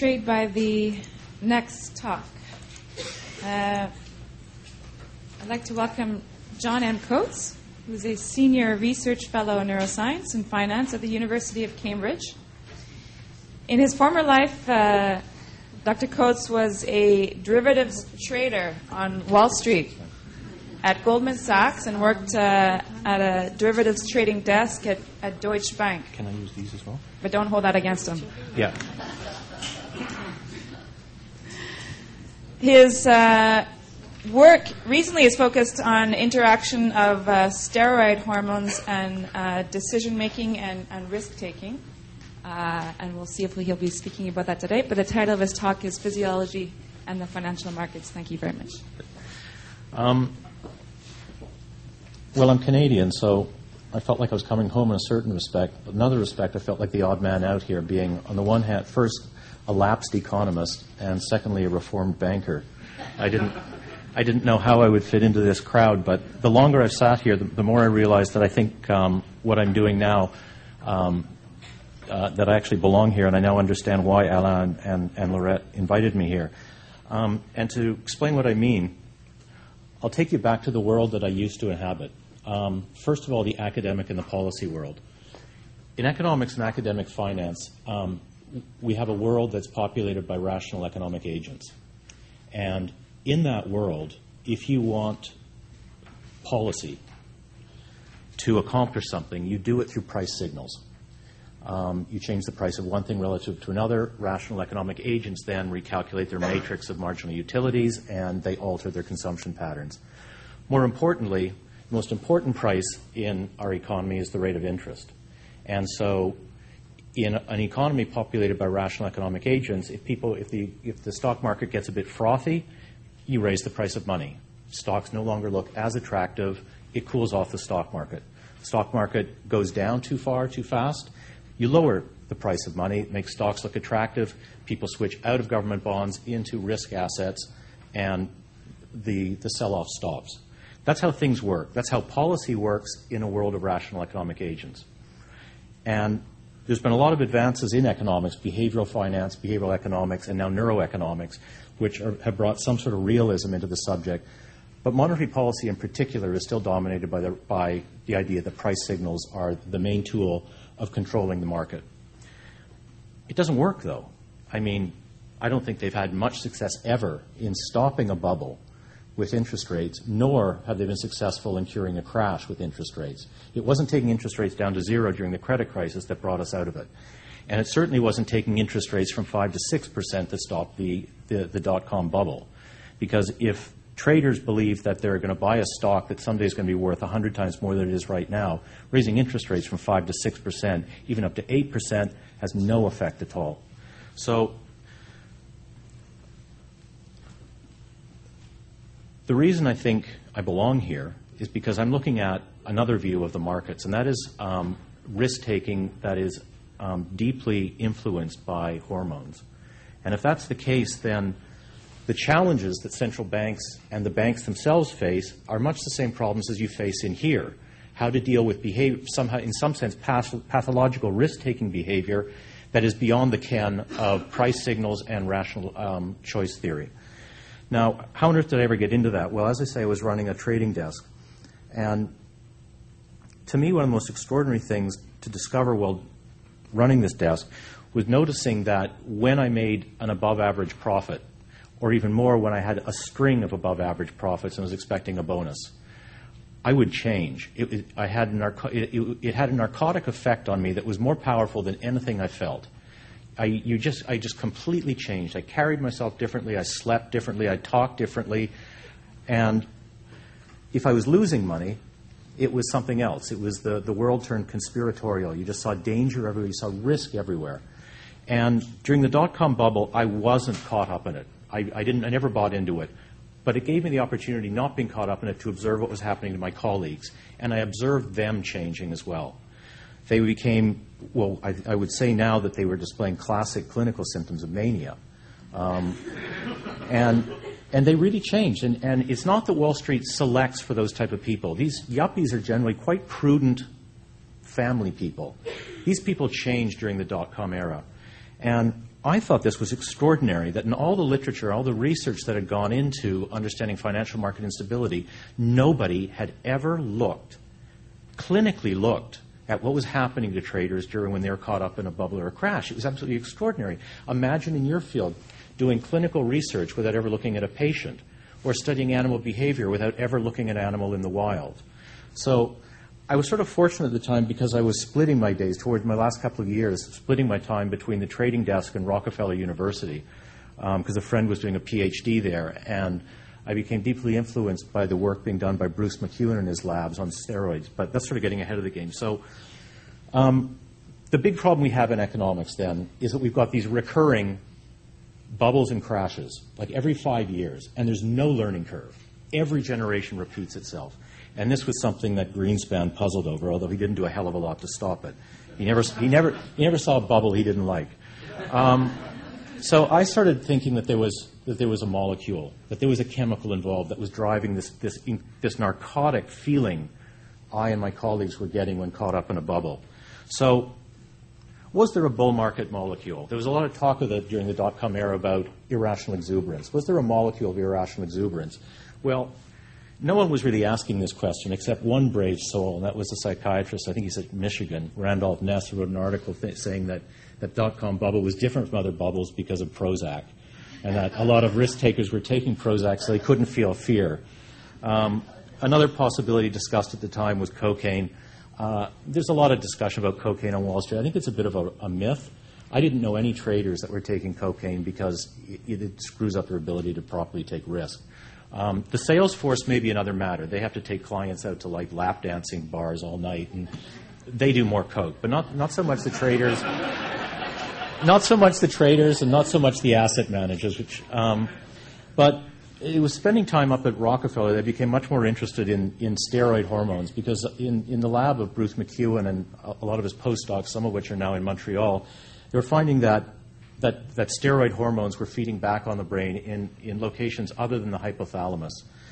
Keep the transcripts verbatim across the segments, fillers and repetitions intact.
intrigued by the next talk. Uh, I'd like to welcome John M. Coates, who's a Senior Research Fellow in Neuroscience and Finance at the University of Cambridge. In his former life, uh, Doctor Coates was a derivatives trader on Wall Street at Goldman Sachs and worked uh, at a derivatives trading desk at, at Deutsche Bank. Can I use these as well? But don't hold that against him. Yeah. His uh, work recently is focused on interaction of uh, steroid hormones and uh, decision-making and, and risk-taking. Uh, and we'll see if he'll be speaking about that today. But the title of his talk is Physiology and the Financial Markets. Thank you very much. Um, well, I'm Canadian, so I felt like I was coming home in a certain respect. But in another respect, I felt like the odd man out here, being, on the one hand, first, a lapsed economist, and secondly, a reformed banker. I didn't, I didn't know how I would fit into this crowd, but the longer I've sat here, the, the more I realized that I think um, what I'm doing now, um, uh, that I actually belong here, and I now understand why Alain and, and Laurette invited me here. Um, and to explain what I mean, I'll take you back to the world that I used to inhabit. Um, first of all, the academic and the policy world. In economics and academic finance, um, we have a world that's populated by rational economic agents. And in that world, if you want policy to accomplish something, you do it through price signals. Um, you change the price of one thing relative to another. Rational economic agents then recalculate their matrix of marginal utilities, and they alter their consumption patterns. More importantly, the most important price in our economy is the rate of interest. And so in an economy populated by rational economic agents, if people, if the, if the stock market gets a bit frothy, you raise the price of money. Stocks no longer look as attractive. It cools off the stock market. The stock market goes down too far, too fast. You lower the price of money. It makes stocks look attractive. People switch out of government bonds into risk assets, and the, the sell-off stops. That's how things work. That's how policy works in a world of rational economic agents. And there's been a lot of advances in economics, behavioral finance, behavioral economics, and now neuroeconomics, which are, have brought some sort of realism into the subject. But monetary policy in particular is still dominated by the, by the idea that price signals are the main tool of controlling the market. It doesn't work, though. I mean, I don't think they've had much success ever in stopping a bubble with interest rates, nor have they been successful in curing a crash with interest rates. It wasn't taking interest rates down to zero during the credit crisis that brought us out of it. And it certainly wasn't taking interest rates from five to six percent that stopped the, the, the dot-com bubble. Because if traders believe that they're going to buy a stock that someday is going to be worth one hundred times more than it is right now, raising interest rates from five to six percent, even up to eight percent, has no effect at all. So the reason I think I belong here is because I'm looking at another view of the markets, and that is um, risk-taking that is um, deeply influenced by hormones. And if that's the case, then the challenges that central banks and the banks themselves face are much the same problems as you face in here. How to deal with behavior, somehow, in some sense, path- pathological risk-taking behavior that is beyond the ken of price signals and rational um, choice theory. Now, how on earth did I ever get into that? Well, as I say, I was running a trading desk. And to me, one of the most extraordinary things to discover while running this desk was noticing that when I made an above-average profit, or even more when I had a string of above-average profits and was expecting a bonus, I would change. It, it, I had narco- it, it, it had a narcotic effect on me that was more powerful than anything I felt. I, you just, I just completely changed. I carried myself differently. I slept differently. I talked differently. And if I was losing money, it was something else. It was the, the world turned conspiratorial. You just saw danger everywhere. You saw risk everywhere. And during the dot-com bubble, I wasn't caught up in it. I, I didn't. I never bought into it. But it gave me the opportunity, not being caught up in it, to observe what was happening to my colleagues. And I observed them changing as well. They became, well, I, I would say now that they were displaying classic clinical symptoms of mania. Um, and and they really changed. And, and it's not that Wall Street selects for those type of people. These yuppies are generally quite prudent family people. These people changed during the dot-com era. And I thought this was extraordinary, that in all the literature, all the research that had gone into understanding financial market instability, nobody had ever looked, clinically looked, at what was happening to traders during when they were caught up in a bubble or a crash. It was absolutely extraordinary. Imagine in your field doing clinical research without ever looking at a patient, or studying animal behavior without ever looking at an animal in the wild. So I was sort of fortunate at the time because I was splitting my days toward my last couple of years, splitting my time between the trading desk and Rockefeller University, because um, a friend was doing a PhD there, and I became deeply influenced by the work being done by Bruce McEwen in his labs on steroids. But that's sort of getting ahead of the game. So um, the big problem we have in economics then is that we've got these recurring bubbles and crashes, like every five years, and there's no learning curve. Every generation repeats itself. And this was something that Greenspan puzzled over, although he didn't do a hell of a lot to stop it. He never, he never, he never saw a bubble he didn't like. Um, so I started thinking that there was that there was a molecule, that there was a chemical involved that was driving this this this narcotic feeling I and my colleagues were getting when caught up in a bubble. So, was there a bull market molecule? There was a lot of talk of the, during the dot-com era about irrational exuberance. Was there a molecule of irrational exuberance? Well, no one was really asking this question except one brave soul, and that was a psychiatrist, I think he's at Michigan, Randolph Ness, who wrote an article th- saying that that dot-com bubble was different from other bubbles because of Prozac, and that a lot of risk takers were taking Prozac so they couldn't feel fear. Um, another possibility discussed at the time was cocaine. Uh, there's a lot of discussion about cocaine on Wall Street. I think it's a bit of a, a myth. I didn't know any traders that were taking cocaine because it, it screws up their ability to properly take risk. Um, the sales force may be another matter. They have to take clients out to like lap dancing bars all night, and they do more coke, but not not so much the traders. Not so much the traders, and not so much the asset managers. Which, um, but it was spending time up at Rockefeller. They became much more interested in, in steroid hormones because in, in the lab of Bruce McEwen and a, a lot of his postdocs, some of which are now in Montreal, they were finding that. That, that steroid hormones were feeding back on the brain in, in locations other than the hypothalamus.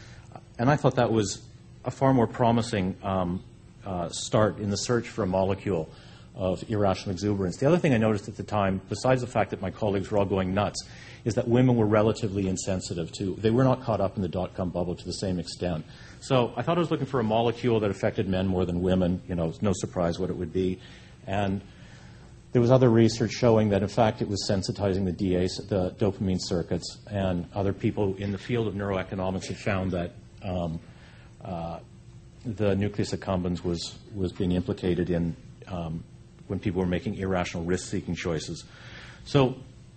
And I thought that was a far more promising um, uh, start in the search for a molecule of irrational exuberance. The other thing I noticed at the time, besides the fact that my colleagues were all going nuts, is that women were relatively insensitive to. They were not caught up in the dot-com bubble to the same extent. So I thought I was looking for a molecule that affected men more than women. You know, it's no surprise what it would be. And there was other research showing that, in fact, it was sensitizing the D A, the dopamine circuits, and other people in the field of neuroeconomics had found that um, uh, the nucleus accumbens was, was being implicated in um, when people were making irrational risk-seeking choices. So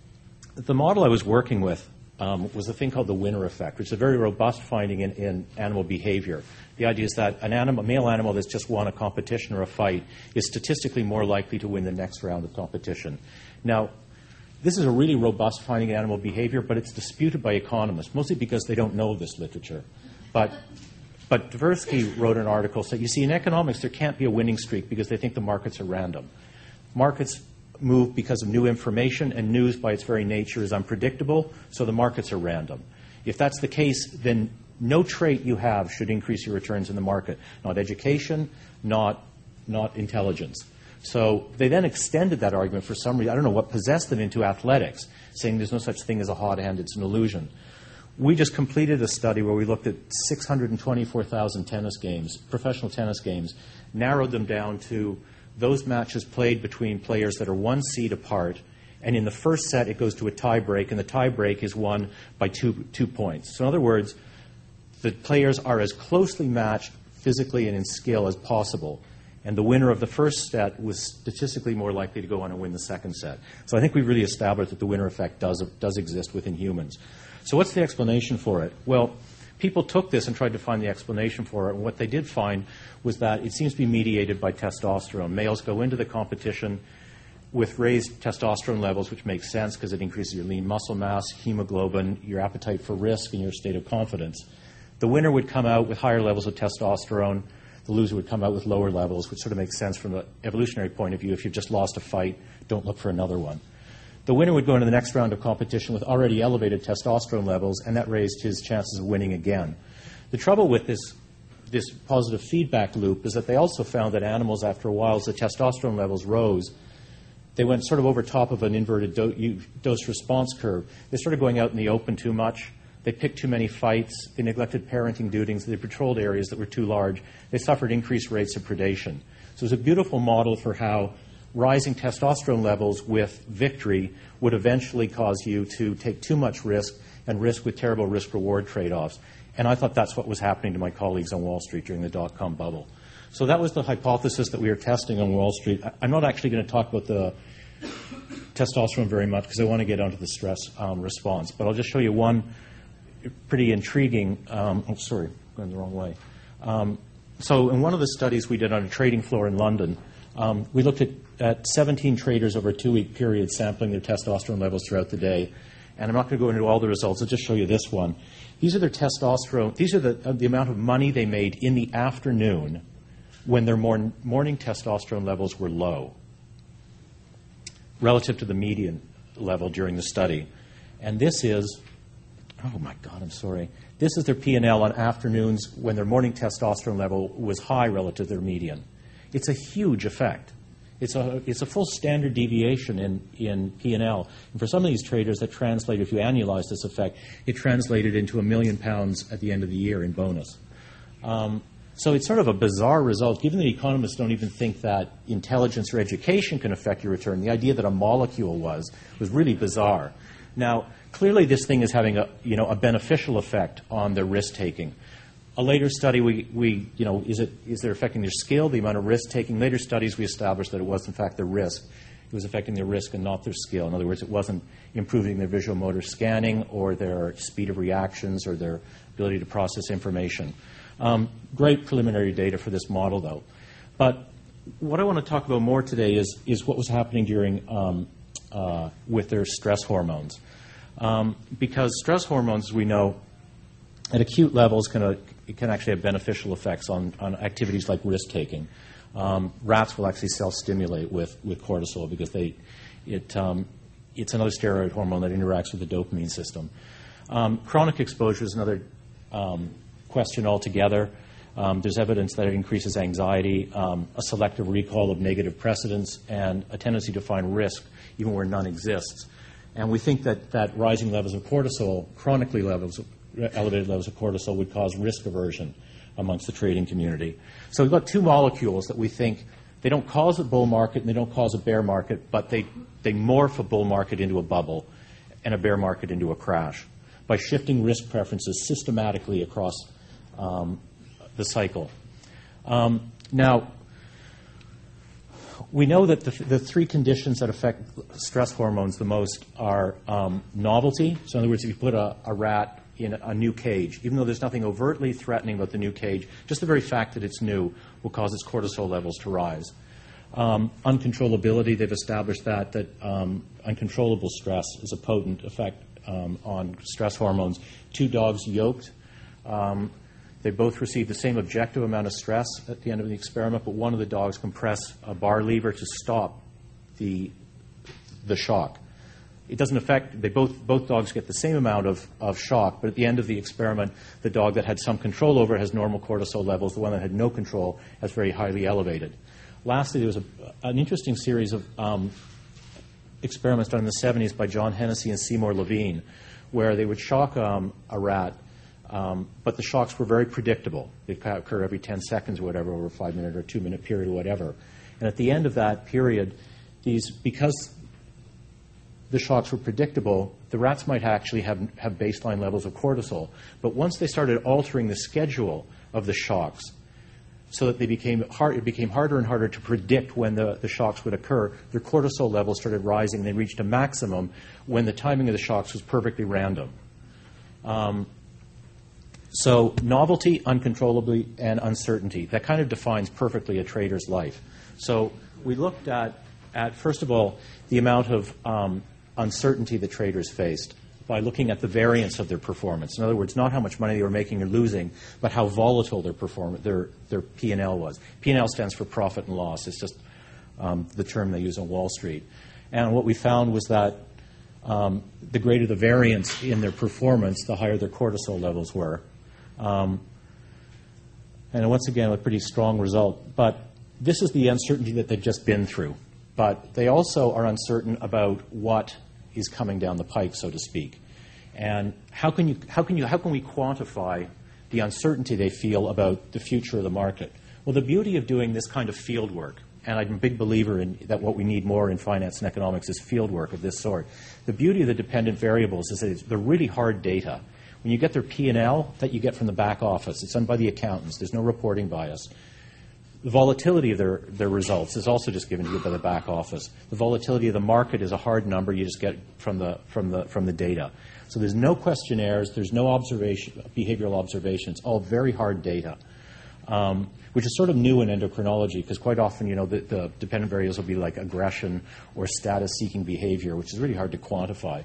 the model I was working with um, was a thing called the winner effect, which is a very robust finding in, in animal behavior. The idea is that an animal, a male animal that's just won a competition or a fight is statistically more likely to win the next round of competition. Now, this is a really robust finding in animal behavior, but it's disputed by economists, mostly because they don't know this literature. But, but Tversky wrote an article saying, you see, in economics, there can't be a winning streak because they think the markets are random. Markets move because of new information, and news by its very nature is unpredictable, so the markets are random. If that's the case, then no trait you have should increase your returns in the market, not education, not, not intelligence. So they then extended that argument for some reason. I don't know what possessed them into athletics, saying there's no such thing as a hot hand, it's an illusion. We just completed a study where we looked at six hundred twenty-four thousand tennis games, professional tennis games, narrowed them down to those matches played between players that are one seed apart, and in the first set it goes to a tie break, and the tie break is won by two, two points. So in other words, the players are as closely matched physically and in skill as possible, and the winner of the first set was statistically more likely to go on and win the second set. So I think we've really established that the winner effect does, does exist within humans. So what's the explanation for it? Well, people took this and tried to find the explanation for it, and what they did find was that it seems to be mediated by testosterone. Males go into the competition with raised testosterone levels, which makes sense because it increases your lean muscle mass, hemoglobin, your appetite for risk, and your state of confidence. The winner would come out with higher levels of testosterone. The loser would come out with lower levels, which sort of makes sense from the evolutionary point of view. If you've just lost a fight, don't look for another one. The winner would go into the next round of competition with already elevated testosterone levels, and that raised his chances of winning again. The trouble with this, this positive feedback loop is that they also found that animals, after a while, as the testosterone levels rose, they went sort of over top of an inverted do- dose-response curve. They started going out in the open too much. They picked too many fights. They neglected parenting duties. They patrolled areas that were too large. They suffered increased rates of predation. So it's a beautiful model for how rising testosterone levels with victory would eventually cause you to take too much risk and risk with terrible risk-reward trade-offs. And I thought that's what was happening to my colleagues on Wall Street during the dot-com bubble. So that was the hypothesis that we were testing on Wall Street. I'm not actually going to talk about the testosterone very much because I want to get onto the stress um, response. But I'll just show you one pretty intriguing um, – oh, sorry, going the wrong way. Um, so in one of the studies we did on a trading floor in London, um, we looked at, at seventeen traders over a two-week period sampling their testosterone levels throughout the day. And I'm not going to go into all the results. I'll just show you this one. These are their testosterone – these are the, uh, the amount of money they made in the afternoon when their morning, morning testosterone levels were low relative to the median level during the study. And this is, oh my God, I'm sorry. This is their P and L on afternoons when their morning testosterone level was high relative to their median. It's a huge effect. It's a, it's a full standard deviation in, in P and L. And for some of these traders, that translated, if you annualize this effect, it translated into a million pounds at the end of the year in bonus. Um, So it's sort of a bizarre result. Given that economists don't even think that intelligence or education can affect your return, the idea that a molecule was was really bizarre. Now, clearly this thing is having a, you know, a beneficial effect on their risk-taking. A later study, we, we you know, is it is it affecting their skill, the amount of risk-taking? Later studies, we established that it was, in fact, their risk. It was affecting their risk and not their skill. In other words, it wasn't improving their visual motor scanning or their speed of reactions or their ability to process information. Um, great preliminary data for this model, though. But what I want to talk about more today is, is what was happening during um, uh, with their stress hormones. Um, because stress hormones, as we know, at acute levels can, uh, it can actually have beneficial effects on, on activities like risk-taking. Um, rats will actually self-stimulate with, with cortisol because they, it, um, it's another steroid hormone that interacts with the dopamine system. Um, chronic exposure is another um, question altogether. Um, there's evidence that it increases anxiety, um, a selective recall of negative precedents, and a tendency to find risk even where none exists. And we think that, that rising levels of cortisol, chronically levels, elevated levels of cortisol, would cause risk aversion amongst the trading community. So we've got two molecules that we think they don't cause a bull market and they don't cause a bear market, but they, they morph a bull market into a bubble and a bear market into a crash by shifting risk preferences systematically across um, the cycle. Um, now, we know that the, the three conditions that affect stress hormones the most are um, novelty. So in other words, if you put a, a rat in a new cage, even though there's nothing overtly threatening about the new cage, just the very fact that it's new will cause its cortisol levels to rise. Um, uncontrollability, they've established that, that um, uncontrollable stress is a potent effect um, on stress hormones. Two dogs yoked, um, they both received the same objective amount of stress at the end of the experiment, but one of the dogs compressed a bar lever to stop the, the shock. It doesn't affect, they both, both dogs get the same amount of, of shock, but at the end of the experiment, the dog that had some control over it has normal cortisol levels. The one that had no control has very highly elevated. Lastly, there was a, an interesting series of um, experiments done in the seventies by John Hennessy and Seymour Levine, where they would shock um, a rat, um, but the shocks were very predictable. They'd occur every ten seconds or whatever, over a five-minute or two-minute period or whatever. And at the end of that period, these, because the shocks were predictable, the rats might actually have, have baseline levels of cortisol. But once they started altering the schedule of the shocks so that they became hard, it became harder and harder to predict when the, the shocks would occur, their cortisol levels started rising. They reached a maximum when the timing of the shocks was perfectly random. Um, so novelty, uncontrollably, and uncertainty. That kind of defines perfectly a trader's life. So we looked at, at first of all, the amount of um, uncertainty that traders faced by looking at the variance of their performance. In other words, not how much money they were making or losing, but how volatile their performance, their their P and L was. P and L stands for profit and loss. It's just um, the term they use on Wall Street. And what we found was that um, the greater the variance in their performance, the higher their cortisol levels were. Um, and once again, a pretty strong result. But this is the uncertainty that they've just been through. but they also are uncertain about what is coming down the pike, so to speak. And how can you, how can you, how can we quantify the uncertainty they feel about the future of the market? Well, the beauty of doing this kind of field work, and I'm a big believer in that what we need more in finance and economics is field work of this sort. The beauty of the dependent variables is that it's, they're really hard data. When you get their P and L that you get from the back office, it's done by the accountants. There's no reporting bias. The volatility of their, their results is also just given to you by the back office. The volatility of the market is a hard number you just get from the, from the, from the data. So there's no questionnaires, there's no observation, behavioral observations, all very hard data, um, which is sort of new in endocrinology because quite often, you know, the, the dependent variables will be like aggression or status-seeking behavior, which is really hard to quantify.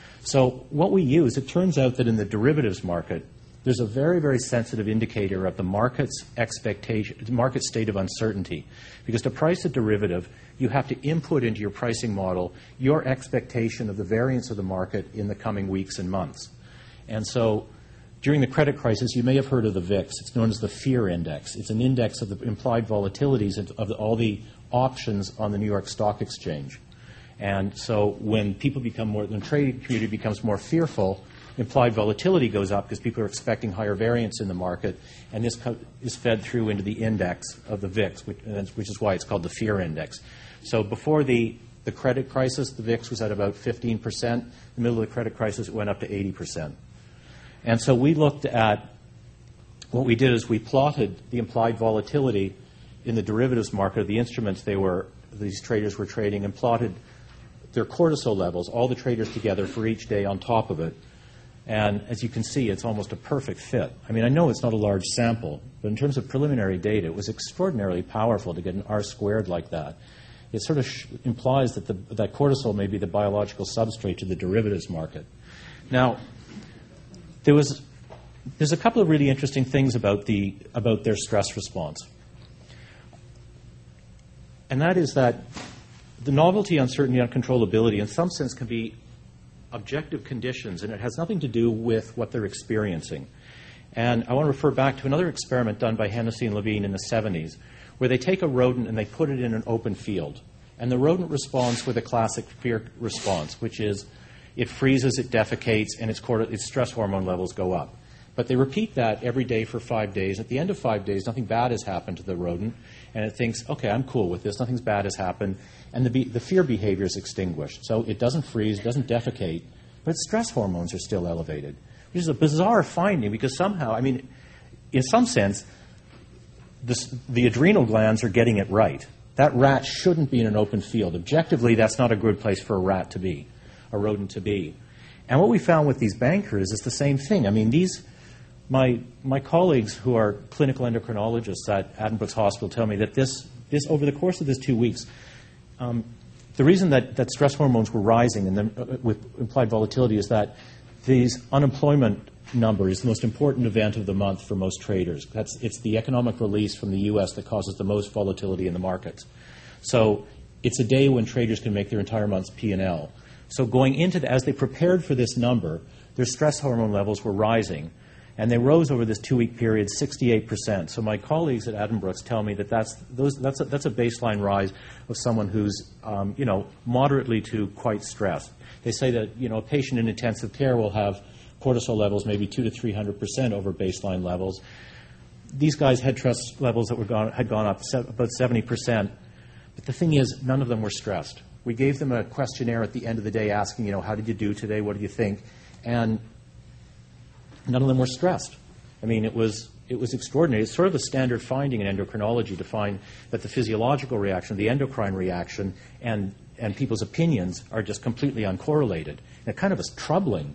So what we use, it turns out that in the derivatives market, there's a very, very sensitive indicator of the market's expectation, market state of uncertainty. Because to price a derivative, you have to input into your pricing model your expectation of the variance of the market in the coming weeks and months. And so during the credit crisis, you may have heard of the V I X. It's known as the fear index. It's an index of the implied volatilities of all the options on the New York Stock Exchange. And so when people become more, when the trade community becomes more fearful, implied volatility goes up because people are expecting higher variance in the market, and this co- is fed through into the index of the V I X, which, which is why it's called the fear index. So before the, the credit crisis, the V I X was at about fifteen percent. In the middle of the credit crisis, it went up to eighty percent. And so we looked at, what we did is we plotted the implied volatility in the derivatives market of the instruments they were, these traders were trading, and plotted their cortisol levels, all the traders together for each day on top of it. And as you can see, it's almost a perfect fit. I mean, I know it's not a large sample, but in terms of preliminary data, it was extraordinarily powerful to get an R squared like that. It sort of sh- implies that, the, that cortisol may be the biological substrate to the derivatives market. Now, there was, there's a couple of really interesting things about, the, about their stress response. And that is that the novelty, uncertainty, uncontrollability, in some sense, can be objective conditions, and it has nothing to do with what they're experiencing. And I want to refer back to another experiment done by Hennessy and Levine in the seventies, where they take a rodent and they put it in an open field. And the rodent responds with a classic fear response, which is it freezes, it defecates, and its, corti- its stress hormone levels go up. But they repeat that every day for five days. At the end of five days, nothing bad has happened to the rodent, and it thinks, okay, I'm cool with this, nothing bad has happened, and the, be- the fear behavior is extinguished. So it doesn't freeze, it doesn't defecate, but its stress hormones are still elevated, which is a bizarre finding because somehow, I mean, in some sense, this, the adrenal glands are getting it right. That rat shouldn't be in an open field. Objectively, that's not a good place for a rat to be, a rodent to be. And what we found with these bankers is the same thing. I mean, these... My my colleagues who are clinical endocrinologists at Addenbrooke's Hospital tell me that this, this over the course of this two weeks, um, the reason that, that stress hormones were rising and then, uh, with implied volatility is that these unemployment number is the most important event of the month for most traders. That's, it's the economic release from the U S that causes the most volatility in the markets. So it's a day when traders can make their entire month's P and L. So going into the, as they prepared for this number, their stress hormone levels were rising. And they rose over this two-week period sixty-eight percent. So my colleagues at Addenbrooke's tell me that that's, those, that's, a, that's a baseline rise of someone who's, um, you know, moderately to quite stressed. They say that, you know, a patient in intensive care will have cortisol levels maybe two to three hundred percent over baseline levels. These guys had stress levels that were gone, had gone up se- about seventy percent. But the thing is, none of them were stressed. We gave them a questionnaire at the end of the day asking, you know, how did you do today? What do you think? And none of them were stressed. I mean, it was it was extraordinary. It's sort of a standard finding in endocrinology to find that the physiological reaction, the endocrine reaction, and, and people's opinions are just completely uncorrelated. And it kind of is troubling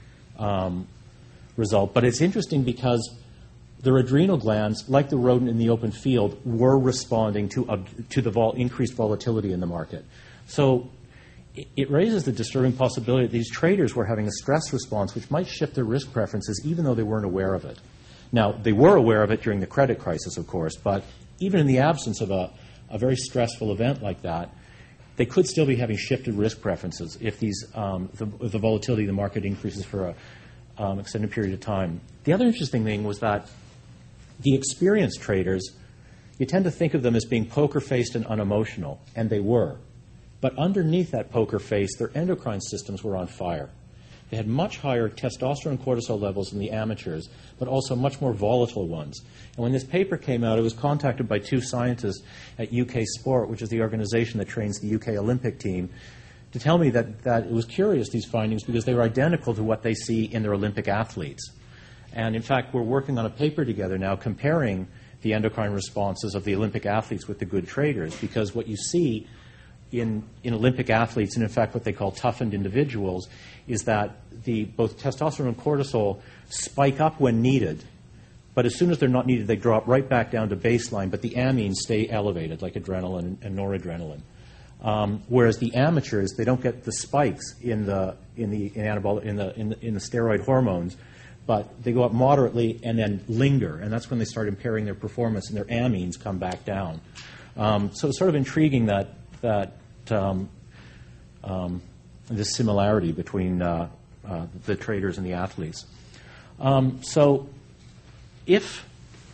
um, result. But it's interesting because their adrenal glands, like the rodent in the open field, were responding to, uh, to the vol- increased volatility in the market. So it raises the disturbing possibility that these traders were having a stress response which might shift their risk preferences even though they weren't aware of it. Now, they were aware of it during the credit crisis, of course, but even in the absence of a, a very stressful event like that, they could still be having shifted risk preferences if these um, the, if the volatility of the market increases for an um, extended period of time. The other interesting thing was that the experienced traders, you tend to think of them as being poker-faced and unemotional, and they were. But underneath that poker face, their endocrine systems were on fire. They had much higher testosterone and cortisol levels than the amateurs, but also much more volatile ones. And when this paper came out, I was contacted by two scientists at U K Sport, which is the organization that trains the U K Olympic team, to tell me that, that it was curious, these findings, because they were identical to what they see in their Olympic athletes. And in fact, we're working on a paper together now comparing the endocrine responses of the Olympic athletes with the good traders, because what you see in, in Olympic athletes, and in fact what they call toughened individuals, is that the, both testosterone and cortisol spike up when needed, but as soon as they're not needed, they drop right back down to baseline, but the amines stay elevated, like adrenaline and noradrenaline. Um, whereas the amateurs, they don't get the spikes in the in the in anabolic in the, in the in the steroid hormones, but they go up moderately and then linger, and that's when they start impairing their performance, and their amines come back down. Um, so it's sort of intriguing that that um, um, this similarity between uh, uh, the traders and the athletes. Um, so if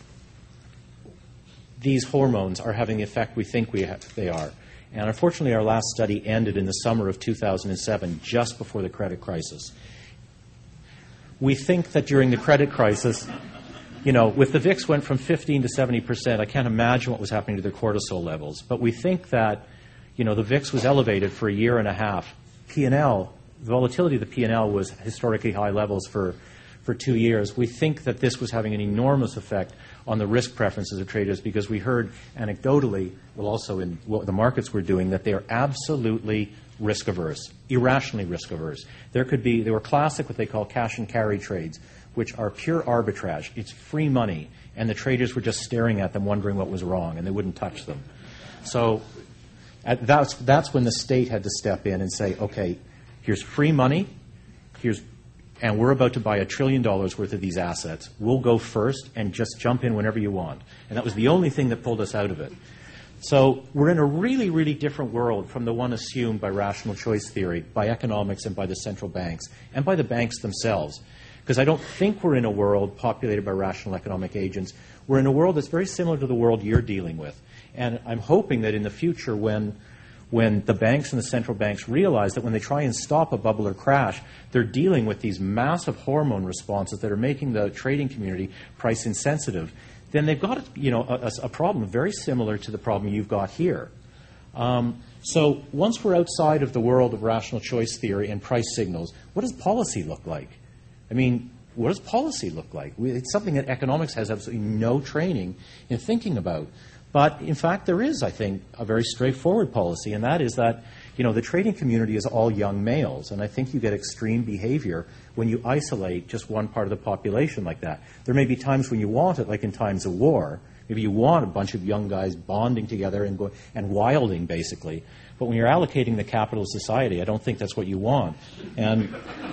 these hormones are having the effect we think we have, they are. And unfortunately, our last study ended in the summer of two thousand seven, just before the credit crisis. We think that during the credit crisis, you know, with the V I X went from fifteen to seventy percent, I can't imagine what was happening to their cortisol levels. But we think that, you know, the V I X was elevated for a year and a half. P and L, the volatility of the P and L was historically high levels for, for two years. We think that this was having an enormous effect on the risk preferences of traders, because we heard anecdotally, well, also in what the markets were doing, that they are absolutely risk averse, irrationally risk averse. There could be, they were classic what they call cash and carry trades, which are pure arbitrage. It's free money, and the traders were just staring at them, wondering what was wrong, and they wouldn't touch them. So at, that's that's when the state had to step in and say, okay, here's free money, here's and we're about to buy a trillion dollars worth of these assets. We'll go first and just jump in whenever you want. And that was the only thing that pulled us out of it. So we're in a really, really different world from the one assumed by rational choice theory, by economics, and by the central banks, and by the banks themselves. Because I don't think we're in a world populated by rational economic agents. We're in a world that's very similar to the world you're dealing with. And I'm hoping that in the future, when when the banks and the central banks realize that when they try and stop a bubble or crash, they're dealing with these massive hormone responses that are making the trading community price insensitive, then they've got, you know, a, a problem very similar to the problem you've got here. Um, so once we're outside of the world of rational choice theory and price signals, what does policy look like? I mean, what does policy look like? We, it's something that economics has absolutely no training in thinking about. But, in fact, there is, I think, a very straightforward policy, and that is that, you know, the trading community is all young males, and I think you get extreme behavior when you isolate just one part of the population like that. There may be times when you want it, like in times of war. Maybe you want a bunch of young guys bonding together and, go, and wilding, basically. But when you're allocating the capital of society, I don't think that's what you want. And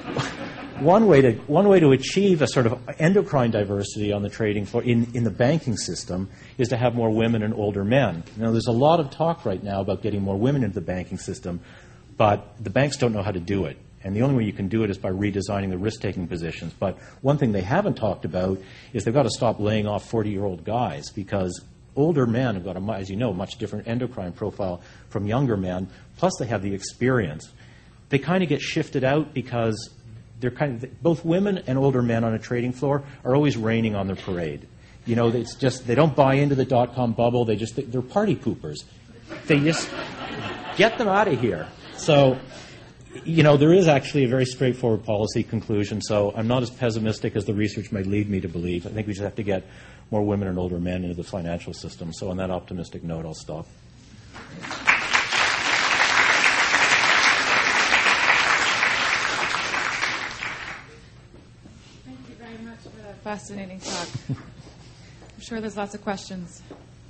one way to one way to achieve a sort of endocrine diversity on the trading floor in, in the banking system is to have more women and older men. Now, there's a lot of talk right now about getting more women into the banking system, but the banks don't know how to do it. And the only way you can do it is by redesigning the risk-taking positions. But one thing they haven't talked about is they've got to stop laying off forty-year-old guys, because older men have got, a, as you know, much different endocrine profile from younger men, plus they have the experience. They kind of get shifted out because they're kind of, both women and older men on a trading floor are always raining on their parade. You know, it's just, they don't buy into the dot-com bubble. They just, they're party poopers. They just get them out of here. So, you know, there is actually a very straightforward policy conclusion, so I'm not as pessimistic as the research might lead me to believe. I think we just have to get more women and older men into the financial system. So on that optimistic note, I'll stop. Thank you very much for that fascinating talk. I'm sure there's lots of questions.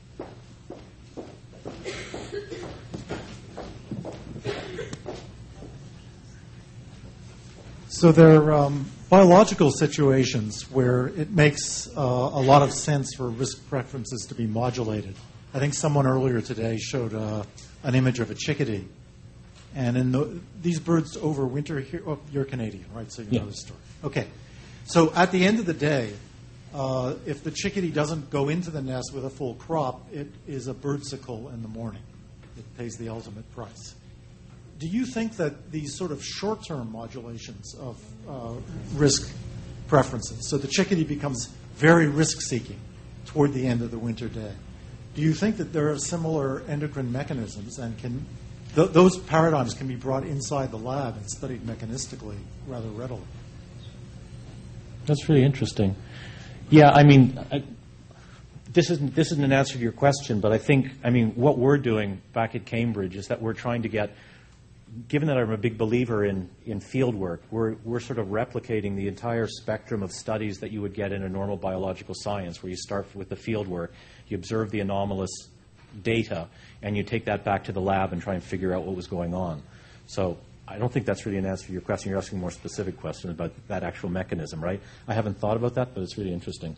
So there are um, biological situations where it makes uh, a lot of sense for risk preferences to be modulated. I think someone earlier today showed uh, an image of a chickadee. And in the, these birds overwinter here. Oh, you're Canadian, right? So you yeah. know the story. Okay. So at the end of the day, uh, if the chickadee doesn't go into the nest with a full crop, it is a birdsicle in the morning. It pays the ultimate price. do you think that these sort of short-term modulations of uh, risk preferences, so the chickadee becomes very risk-seeking toward the end of the winter day, do you think that there are similar endocrine mechanisms, and can th- those paradigms can be brought inside the lab and studied mechanistically rather readily? That's really interesting. Yeah, I mean, I, this isn't this isn't an answer to your question, but I think, I mean, what we're doing back at Cambridge is that we're trying to get, given that I'm a big believer in, in field work, we're, we're sort of replicating the entire spectrum of studies that you would get in a normal biological science, where you start with the field work, you observe the anomalous data, and you take that back to the lab and try and figure out what was going on. So I don't think that's really an answer to your question. You're asking a more specific question about that actual mechanism, right? I haven't thought about that, but it's really interesting.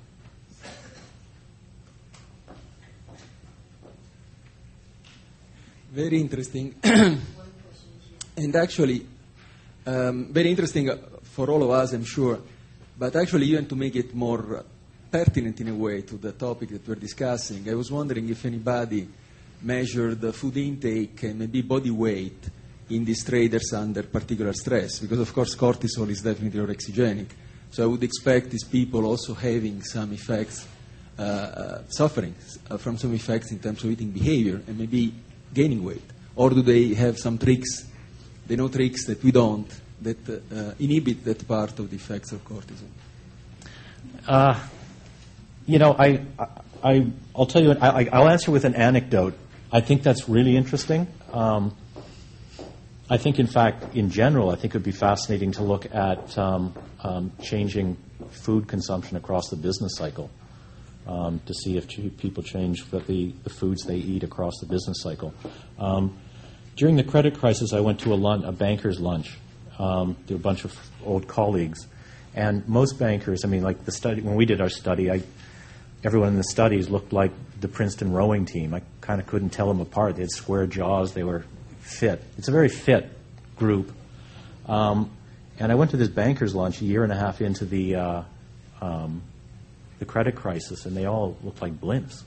Very interesting. And actually, um, very interesting for all of us, I'm sure. But actually, even to make it more pertinent in a way to the topic that we're discussing, I was wondering if anybody measured the food intake and maybe body weight in these traders under particular stress, because of course cortisol is definitely orexigenic. So I would expect these people also having some effects, uh, uh, suffering uh, from some effects in terms of eating behavior and maybe gaining weight. Or do they have some tricks, they know tricks that we don't, that uh, inhibit that part of the effects of cortisol? Uh, you know, I, I, I'll tell you, I, I'll answer with an anecdote. I think that's really interesting. Um, I think, in fact, in general, I think it would be fascinating to look at um, um, changing food consumption across the business cycle um, to see if ch- people change the, the foods they eat across the business cycle. Um, during the credit crisis, I went to a, lunch, a banker's lunch. Um, there were a bunch of old colleagues. And most bankers, I mean, like the study, when we did our study, I, everyone in the studies looked like the Princeton rowing team. I kind of couldn't tell them apart. They had square jaws. They were fit. It's a very fit group. Um, and I went to this banker's lunch a year and a half into the uh, um, the credit crisis, and they all looked like blimps.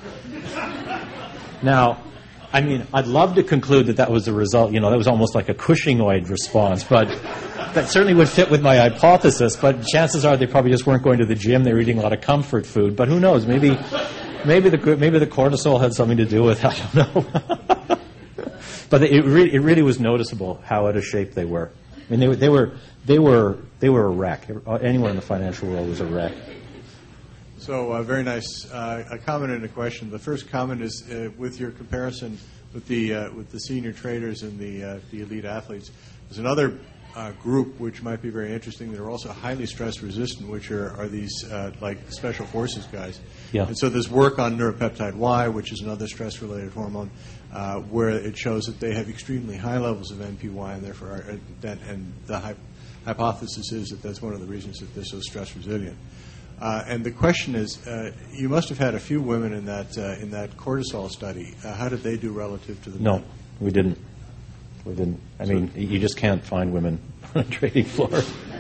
Now, I mean, I'd love to conclude that that was the result, you know, that was almost like a Cushingoid response, but that certainly would fit with my hypothesis, but chances are they probably just weren't going to the gym, they were eating a lot of comfort food, but who knows, maybe maybe the maybe the cortisol had something to do with it, I don't know. But it really, it really was noticeable how out of shape they were. I mean, they were, they were, they were, they were a wreck. Anyone in the financial world was a wreck. So, uh, very nice. Uh, a comment and a question. The first comment is uh, with your comparison with the uh, with the senior traders and the uh, the elite athletes. There's another uh, group which might be very interesting that are also highly stress resistant, which are are these uh, like special forces guys. Yeah. And so there's work on neuropeptide Y, which is another stress-related hormone, uh, where it shows that they have extremely high levels of N P Y, and therefore are, uh, that and the hy- hypothesis is that that's one of the reasons that they're so stress resilient. Uh, and the question is, uh, you must have had a few women in that uh, in that cortisol study. Uh, how did they do relative to the No, men? we didn't. We didn't. I mean, you just can't find women on a trading floor.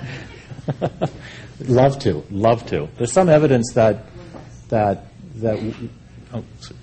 Love to, love to. There's some evidence that that that. Oh, sorry.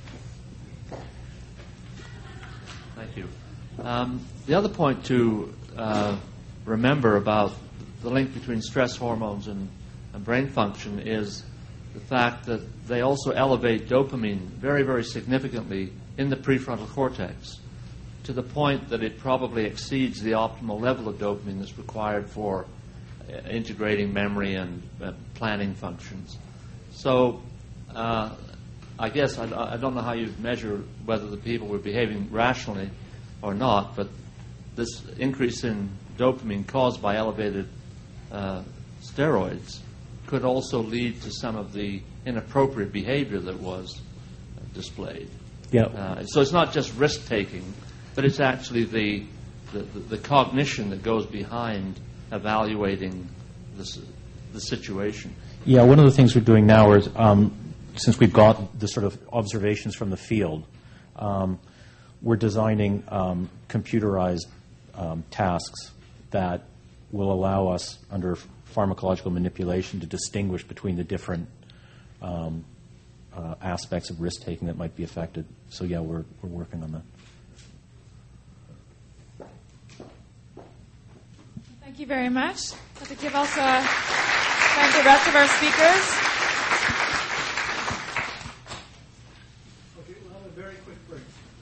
Thank you. Um, the other point to uh, remember about the link between stress hormones and, and brain function is the fact that they also elevate dopamine very, very significantly in the prefrontal cortex, to the point that it probably exceeds the optimal level of dopamine that's required for uh, integrating memory and uh, planning functions. So uh, I guess I, I don't know how you measure whether the people were behaving rationally or not, but this increase in dopamine caused by elevated uh, steroids could also lead to some of the inappropriate behavior that was uh, displayed. Yeah. Uh, so it's not just risk-taking, but it's actually the, the, the cognition that goes behind evaluating this, the situation. Yeah, one of the things we're doing now is, um, since we've got the sort of observations from the field, um, we're designing um, computerized um, tasks that will allow us, under pharmacological manipulation, to distinguish between the different um, uh, aspects of risk-taking that might be affected. So, yeah, we're we're working on that. Thank you very much. I'd like to give also a thank the rest of our speakers. Okay, we'll have a very quick break.